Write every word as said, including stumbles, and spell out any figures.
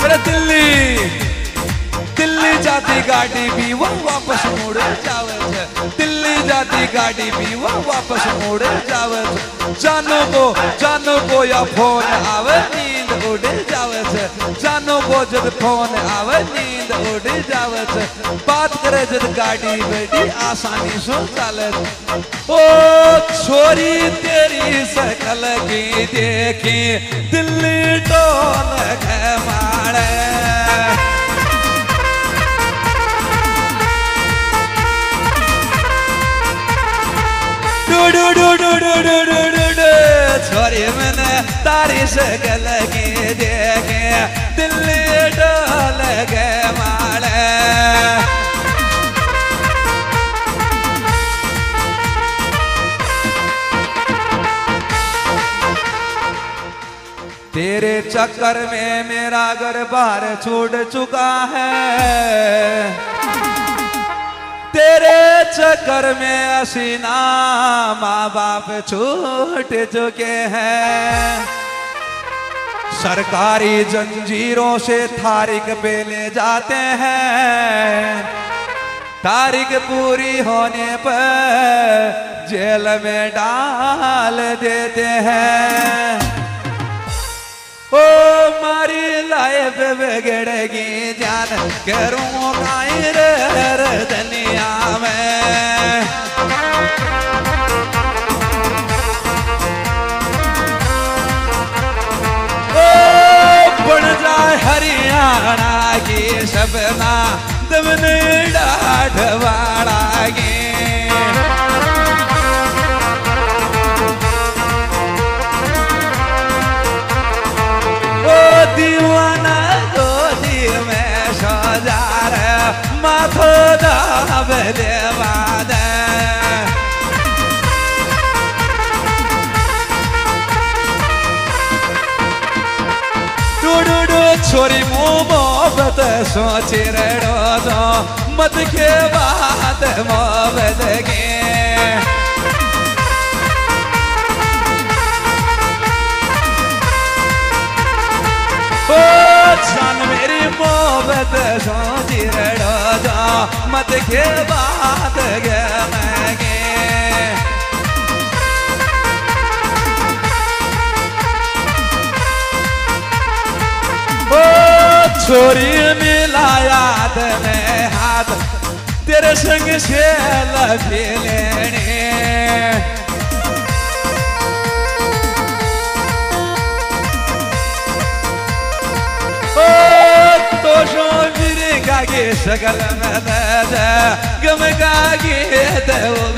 अरे दिल्ली दिल्ली जाती गाड़ी भी वो वापस मुड़ जावे छे, दिल्ली जाती गाड़ी भी वो वापस मुड़ जावे छे। जानो को जानो को या फोन आवे नींद उड़ जावे छे, जानो को जब फोन आवे नींद उड़ जावे छे। बात करे जब गाड़ी बेटी आसानी से चले। ओ छोरी तेरी शकल की देखी दिल्ली टोल के मारे। छोरी मैंने तारी शकल की देखे दिल्ली डोल के मारे। तेरे चक्कर में मेरा घर बार छूट चुका है, तेरे चक्कर में असीना माँ बाप छूट चुके हैं। सरकारी जंजीरों से तारीख पे ले जाते हैं, तारीख पूरी होने पर जेल में डाल देते हैं। ओ मारी लाइफ बिगड़ेगी जान करूँ काई रे दुनिया में। ओ बन जाए हरियाणा की सपना तुमने डाढ़ वाड़ागी। दीवाना गोदी में सजार माथो दाब देवा दे। डूडू छोरी मोहब्बत सोची रेडो दो मत के बात मोहब्बत के। ओ जान मेरी मोहब्बत सोची रड़ो जा मत के बात गे मैं गे। ओ छोरी मिला याद में हाथ तेरे संग से लगी लेने। तो शो मेरे गागे शकल में दे गम गागे दे वो